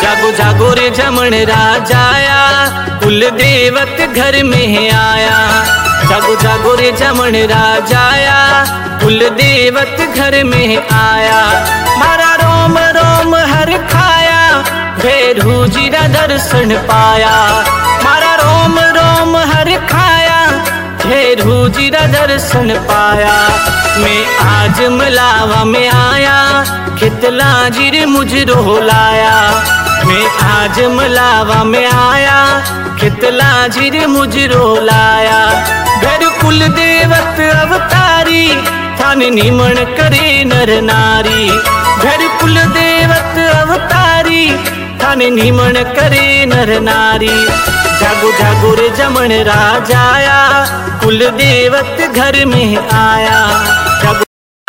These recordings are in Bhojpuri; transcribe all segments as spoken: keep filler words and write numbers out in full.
जागो जागो रे जमन राजाया, कुल देवत घर में आया। जागो जागो रे जमन राजाया, कुल देवत घर में आया। मारा रोम रोम हर खाया, भैरू जी रा दर्शन पाया। मारा रोम रोम हर खाया, भैरू जी रा दर्शन पाया। मैं आज मलावा में आया, खितला जी रे मुझरो लाया। मैं आज मलावा में आया, खितला जी रे मुझरो लाया। घर कुल देवत अवतारी, थान निमण करे नर नारी। घर कुल देवत अवतारी, थान निमण करे नर नारी। जागो जागो रे जमन राजाया, कुल देवत घर में आया। जागो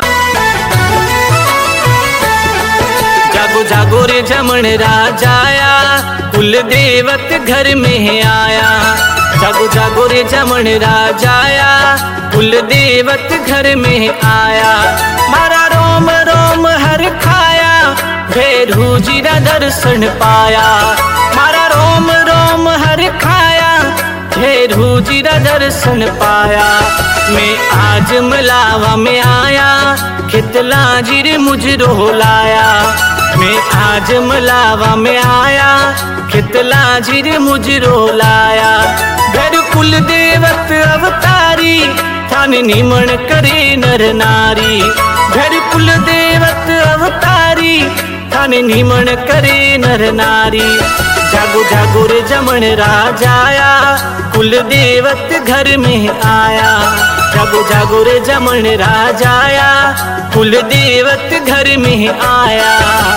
जागो जागो रे जमन राजाया, कुल देवत घर में आया। जागो जागो रे जमन राजाया, कुल देवत घर में आया। मारा रोम रोम हर खाया, भैरू जी रा दर्शन पाया। मारा रोम रोम हर खाया, भैरू जी रा दर्शन पाया। मैं आज मलावा में आया, खितला जी रे मुझरो लाया। मैं आज मलावा में आया, खितला जी रे मुझरो लाया। घर कुल देवत अवतारी, थान निमण करे नर नारी। घर कुल देवत अवतारी, थान निमण करे नर नारी। जागो जागो रे जमन राजाया, कुल देवत घर में आया। जागो जागो रे जमन राजाया, कुल देवत घर में आया।